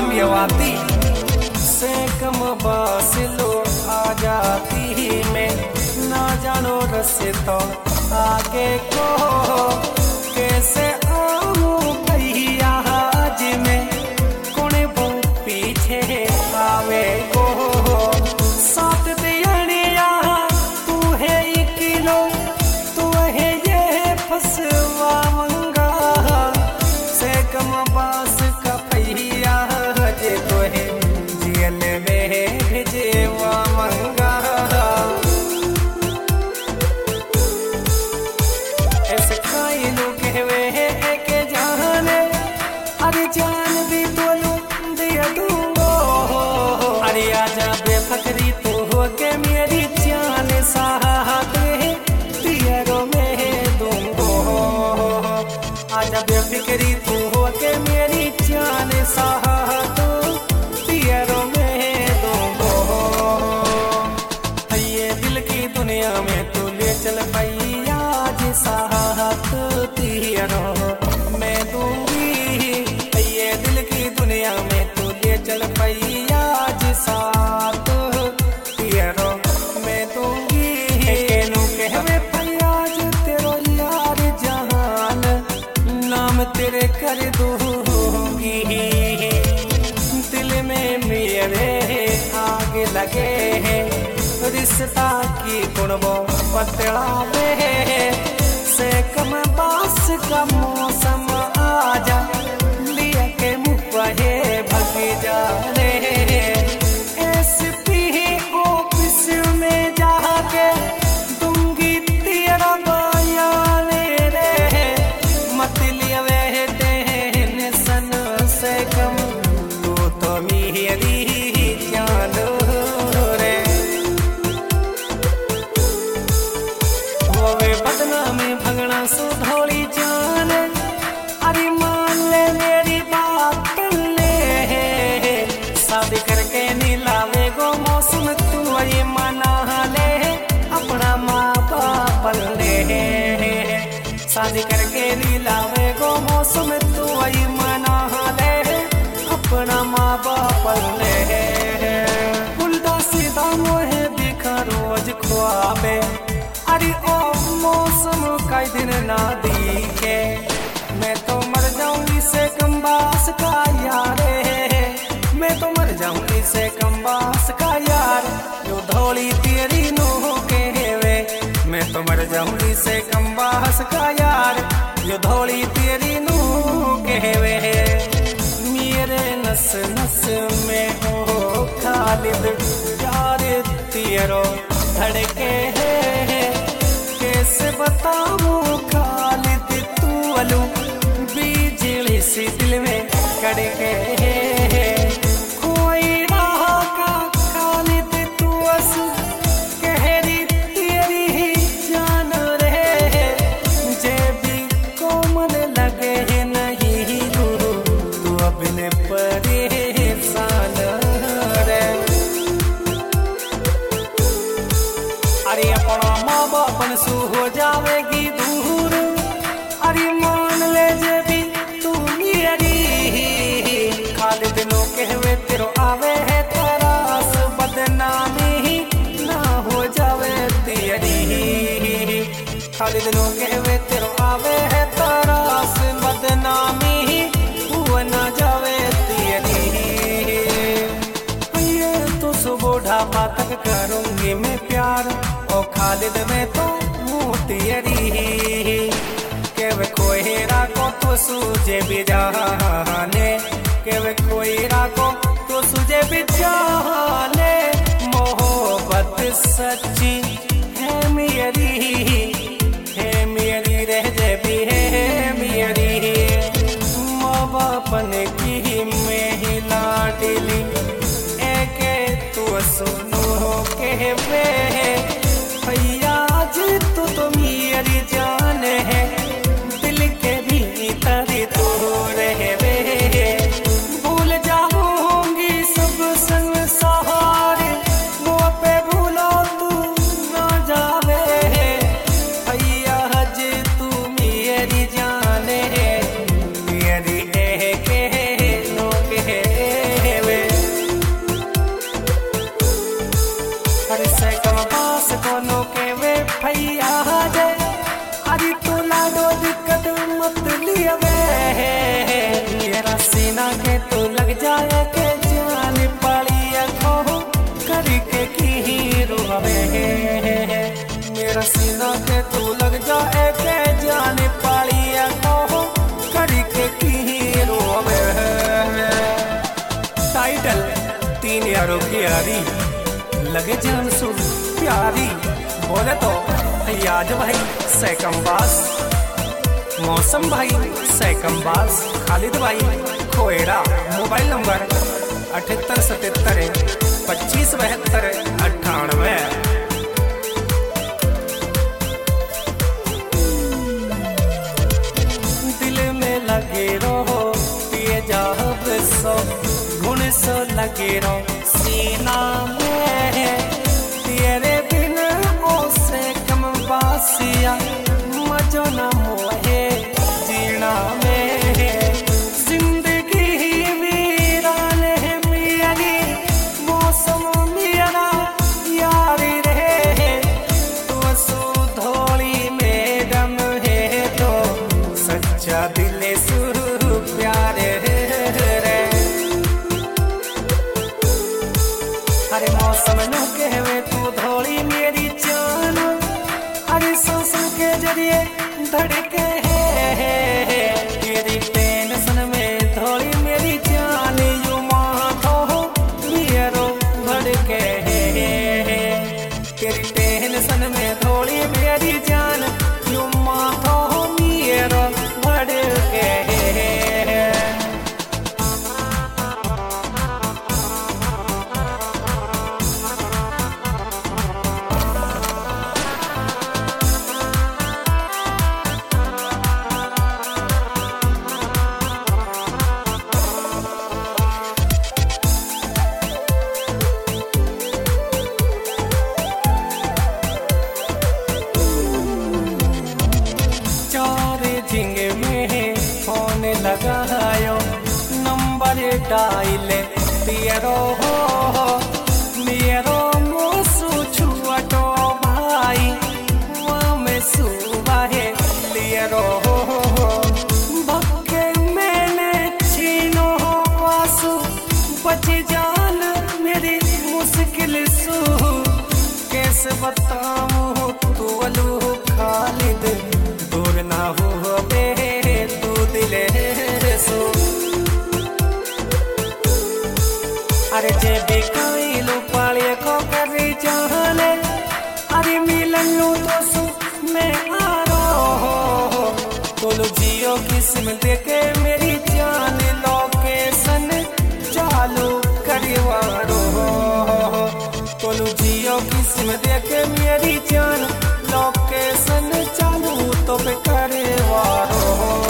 यवाती से कम बास लो आ जाती मैं ना जानो रसे तो आगे को कैसे आऊं भैया आज में कोने वो पीछे आवे को साथ दियणिया तू है किलो तू है ये फसवा मंगा से कम बास का भैया जे तो है जेल में भेजेवा मंगा ऐसे खाई लो कहवे है के जाने अरे जान भी तो लू दिया दूंगो अरे आजा बेफकरी तो हो के मेरी जान साथ दियरो में दूंगो आजा बेफिक्री तू हो के मेरी जान साथ दियरो में दूंगो ये दिल की दुनिया में तू ले चल भैया जी साथ दियरो मैं दूंगी ये दिल की दुनिया में तू ले चल भैया जी साथ दियरो मैं दूंगी केनू कहवे भैया जी तेरो यार जहान नाम तेरे कर दूंगी दिल में मेरे आग लगे हैं रिश्ता की गुणवों पतला में से कम बास का मौसम आजा लिया के मुँह पे भग जाने एसपी ऑफिस में जाके दूंगी तेरा बयान रे मत लिया वे टेंशन से कम तू तो मेरी जान रे होवे बदनामी भगना सुधौली जान अरे मान ले मेरी बात ले शादी करके नीलावे गो मौसम तू ये मना ले अपना माँ बाप ले शादी करके नीलावे गो मौसम तू ये मना ले अपना माँ बाप ले उल्टा सीधा मोहे दिखा रोज ख्वाबे अरे ओ मौसम का दिन ना दिखे मैं तो मर जाऊंगी से कम बास का यार मैं तो मर जाऊंगी से कम बास का यार जो धौली तेरी नो के वे मैं तो मर जाऊंगी से कम बास का यार जो धौली तेरी नो के वे मेरे नस नस में हो खालिद यार तेरो धड़के है कैसे बताऊं खालिद तू अलू बिजली सी दिल में कड़के कोई राह का खालिद तू असू कहरी तेरी ही जान रहे जे भी कोमल लगे नहीं तू अपने परेशान रे अरे अपना माँ बापन सू हो जावेगी दूर अरे मान ले जे भी तू मेरी खालिद नो कहवे तेरो आवे है तरास बदनामी ना हो जावे तेरी खालिद नो कहवे तेरो आवे है तरास बदनामी तू ना जावे तेरी ये तो सुबह ढाबा तक करूंगी मैं प्यार ओ खालिद में तो तेरी के वे कोई राको तो सूझे भी जाने के वे कोई राको तो सूझे भी जाने मोहब्बत सच्ची है मेरी रह जे भी है मेरी माँ बापन की में ही लाडली एके तू सुनो के वे भैया जी तू तो मेरी जान है दिल के भीतर तू रहे भूल जाऊंगी सब संसार वो पे भूलो तू ना जावे भैया जी तू मेरी जान है मेरी के नो के जा के जान पड़िया खो करके की रोवे मेरा सीना के तू लग जा के जान पड़िया खो करके की रोवे। टाइटल 3 यारों की यारी लगे जान सु प्यारी बोले तो याद भाई सैकम्बास, मौसम भाई सैकम्बास, खालिद भाई खोएड़ा। Mobile number 7877 25 72 98। दिल में लगे रहो पिए जाब सो गुण सो लगे रहो सीना में तेरे बिन ओसे कम बासिया मजो न मोहे जीना में जिंदगी वीरान है मेरी मौसम मेरा यारी रहे तू सो धोली मैडम है तो सच्चा दिल सुर प्यारे रे। अरे मौसम न कहवे तू धोली मेरी जान अरे सांसों के जरिए धड़के है तेरी टेंशन में धोली मेरी जान यू माथो मेरो धड़के है तेरी टेंशन में धोली मेरी जान यू माथो मेरो धड़के है। झिंगे में फोन लगायो नंबर डायल दियरो हो मेरो मोसु छुअटो भाई में सुबह लियरो हो भक्के मैंने छीनो आंसू बच जान मेरी मुश्किल सू कैसे बताऊं तू अलू खालिद दूर ना हो बे तू दिले सो। अरे जे बेकाई लो पाले को करी जाने अरे मिलन लो तो सु मैं आ रो तो लो जियो किस्म देके मेरी जान लोकेशन चालू करीवारो तो लो जियो किस्म देके मेरी जान लोकेशन चालू तो पे करे वारो।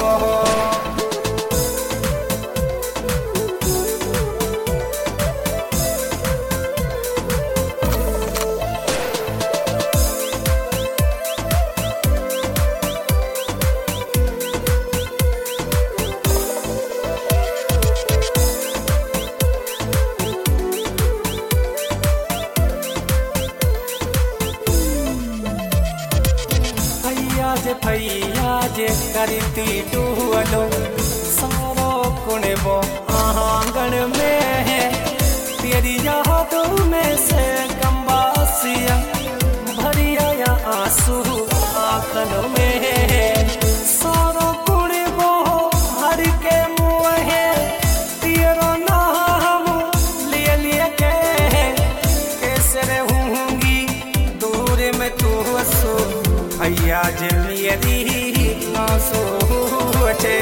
भैया जे करती डूलो सारो कुणबो आंगन में है तेरी यादों में से कम्बासिया भरिया या आंसू आंखन में है सारो कुणबो हर के मुँह है तेरा नाम लिए लिए के कैसे रहूंगी दूर में तू असू भैया जल्दी ना सोचे।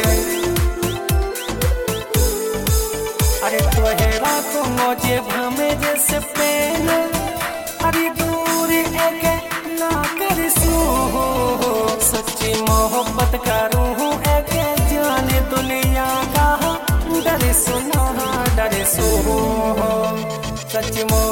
अरे तोहरा को मुझे भमे जैसे पेन अरे दूर एक ना कर सू सच्ची मोहब्बत करूँ एक जाने दुनिया का डर सुना डर सू सच्ची